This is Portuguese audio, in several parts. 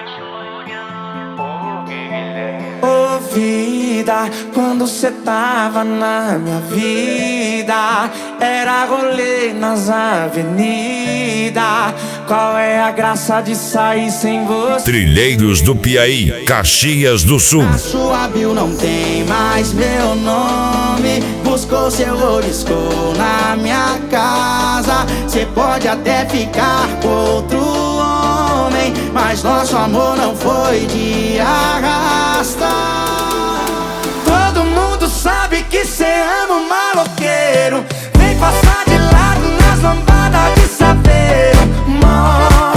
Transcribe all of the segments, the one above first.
Ô vida, quando cê tava na minha vida, era rolê nas avenidas. Qual é a graça de sair sem você? Trilheiros do Piaí, Caxias do Sul. Na sua bio não tem mais meu nome. Buscou seu olisco na minha casa. Cê pode até ficar com outro homem, mas nosso amor não foi de arrasta. Todo mundo sabe que cê ama um maloqueiro. Vem passar de lado nas lambadas de saveiro. Mó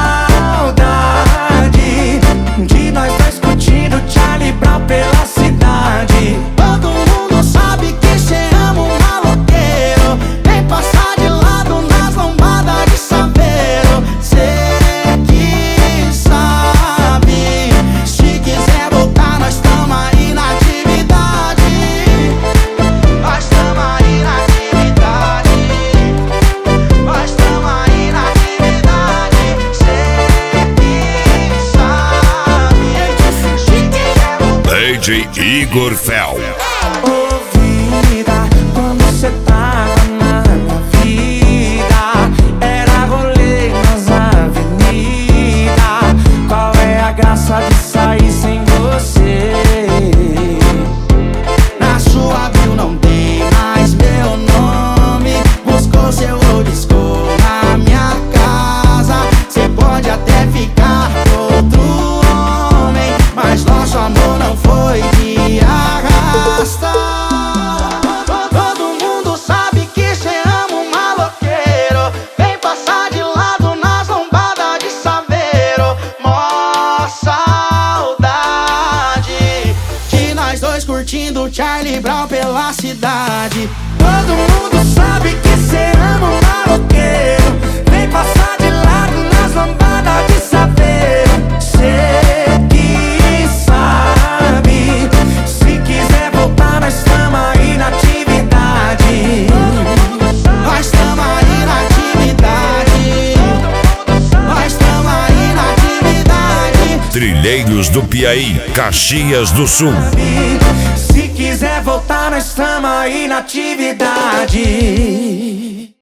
saudade de nós dois curtindo Charlie Brown pela cidade. Todo mundo sabe que cê ama um maloqueiro. Vem passar de lado nas lambadas de saveiro. Cê que sabe, se quiser voltar nós tamo aí na atividade. Nós tamo aí na atividade. Nós tamo aí na atividade. Cê que sabe, se quiser voltar. DJ Igor Fel. Ô vida, quando cê tava na minha vida, era rolê nas avenidas. Qual é a graça de sair sem você? Na sua bio não tem mais meu nome. Buscou seu olisco na minha casa. Cê pode até ficar com outro homem, mas nosso amor não foi de arrasta. Todo mundo sabe que cê ama um maloqueiro. Vem passar de lado nas lombadas de saveiro. Mó saudade de nós dois curtindo Charlie Brown pela cidade. Todo mundo sabe que cê ama um maloqueiro. Vem passar de lado nas lombadas de saveiro. Cê que sabe, se quiser voltar nós tamo aí na atividade. Nós tamo aí na atividade. Nós tamo aí na atividade. Trilheiros do Piaí, Caxias do Sul. Se quiser voltar nós tamo aí na atividade.